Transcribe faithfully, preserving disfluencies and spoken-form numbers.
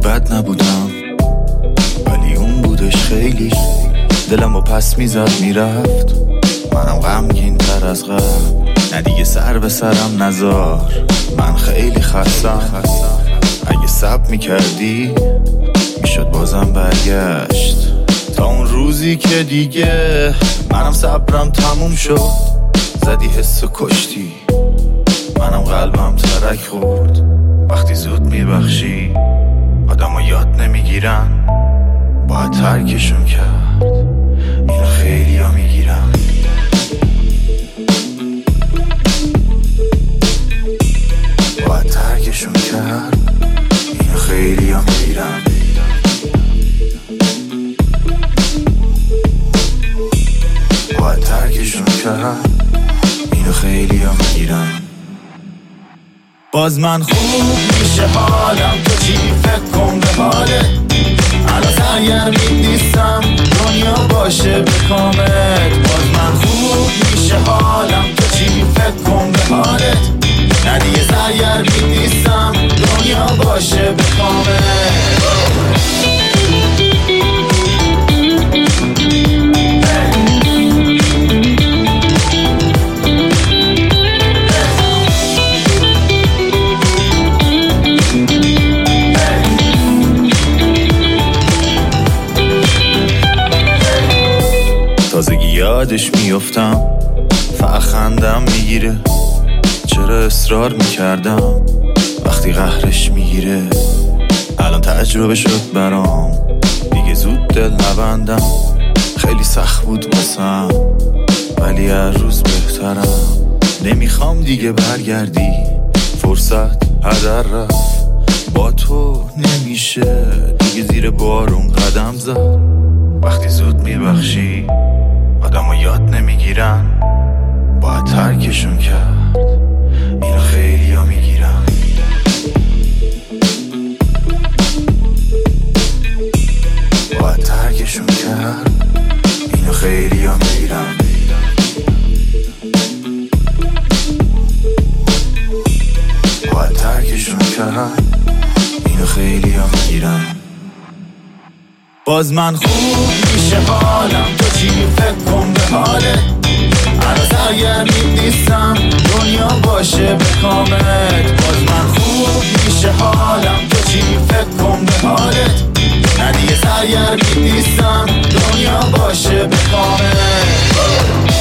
بد نبودم، ولی اون بودش خیلی. دلمو پس میزد میرفت، منم غمگین تر از قبل. نه دیگه سر به سرم نزار، من خیلی خستم. اگه صبر میکردی میشد بازم برگشت تا اون روزی که دیگه منم صبرم تموم شد. زدی حس و کشتی، منم قلبم ترک خورد. وقتی زود میبخشی آدمو یاد نمیگیرن، باید ترکشون کرد، اینو خیلی ها میگیرن. باید ترکشون کرد، اینو خیلی ها میگیرن. باید ترکشون کرد، اینو خیلی ها میگیرن. باز من خوب میشه حالم، تو چی فکر کن به حاله. الان سرگرمی نیستم، دنیا باشه به کامل. باز من خوب میشه حالم، تو چی فکر کن به حالت. نه دیگه سرگرمی نیستم، دنیا باشه به کامل. تازگی یادش میافتم، فقط خندم میگیره. چرا اصرار میکردم وقتی قهرش میگیره. الان تجربه شد برام، دیگه زود دل نبندم. خیلی سخت بود واسم، ولی هر روز بهترم. نمیخوام دیگه برگردی، فرصت هدر رفت. با تو نمیشه دیگه زیر بارون قدم زد. وقتی زود میبخشی آدمو یاد نمیگیرن، باید ترکشون کرد، اینو خیلی ها میگیرن. باید ترکشون کرد، اینو خیلی ها میگیرن. باید ترکشون کرد، اینو خیلی ها میگیرن. باز من خوب میشه حالم، تو چی فکر کن به حاله. الان سرگرمی نیستم، دنیا باشه به کامل. باز من خوب میشه حالم، تو چی فکر کن به حالت. نه دیگه سرگرمی نیستم، دنیا باشه به کامل.